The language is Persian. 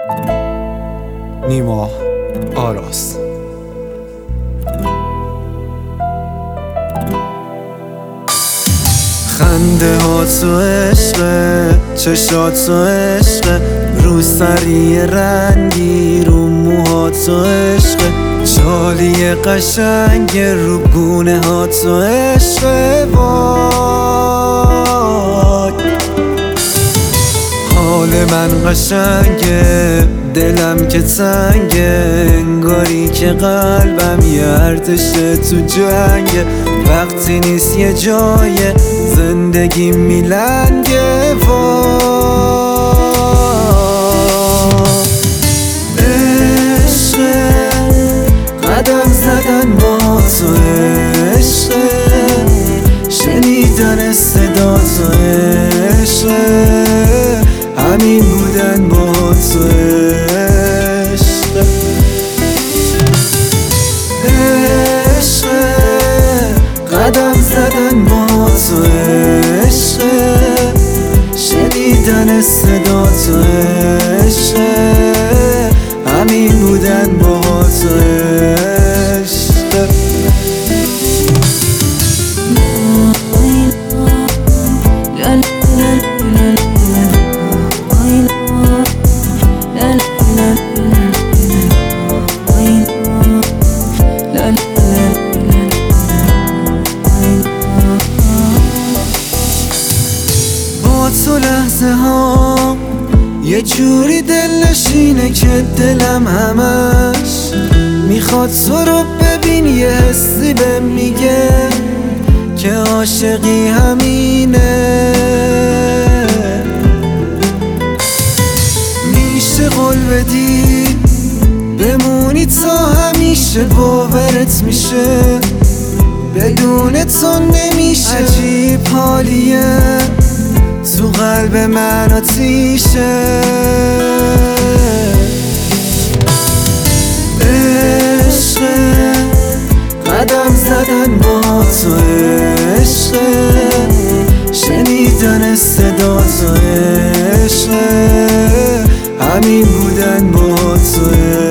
نیما آراس. خنده ها تو عشقه، چشات تو عشقه، رو سری رنگی رو موها تو عشقه، چالی قشنگ رو گونه ها تو عشقه. وای حال من قشنگه، دلم که تنگه، انگاری که قلبم یه ارتشه تو جنگه، وقتی نیست یه جای زندگی میلنگه. عشقه قدم زدن با تو، عشقه شنیدن صدا تو، عشقه همین بودن با تو، عشقه عشقه قدم زدن با تو، عشقه شنیدن صدا تو، عشقه همین بودن با تو، عشقه. با تو لحظه ها یه جوری دلنشینه که دلم همش میخواد تو رو ببین، یه حسی بهم میگه که عاشقی همینه. میشه قول بدی بمونی تا همیشه، باورت میشه بدون تو نمیشه. عجیب حالیه تو قلب من آتیشه، عشقه قدم زدن با تو، عشقه شنیدن صدا تو، عشقه همین بودن با تو.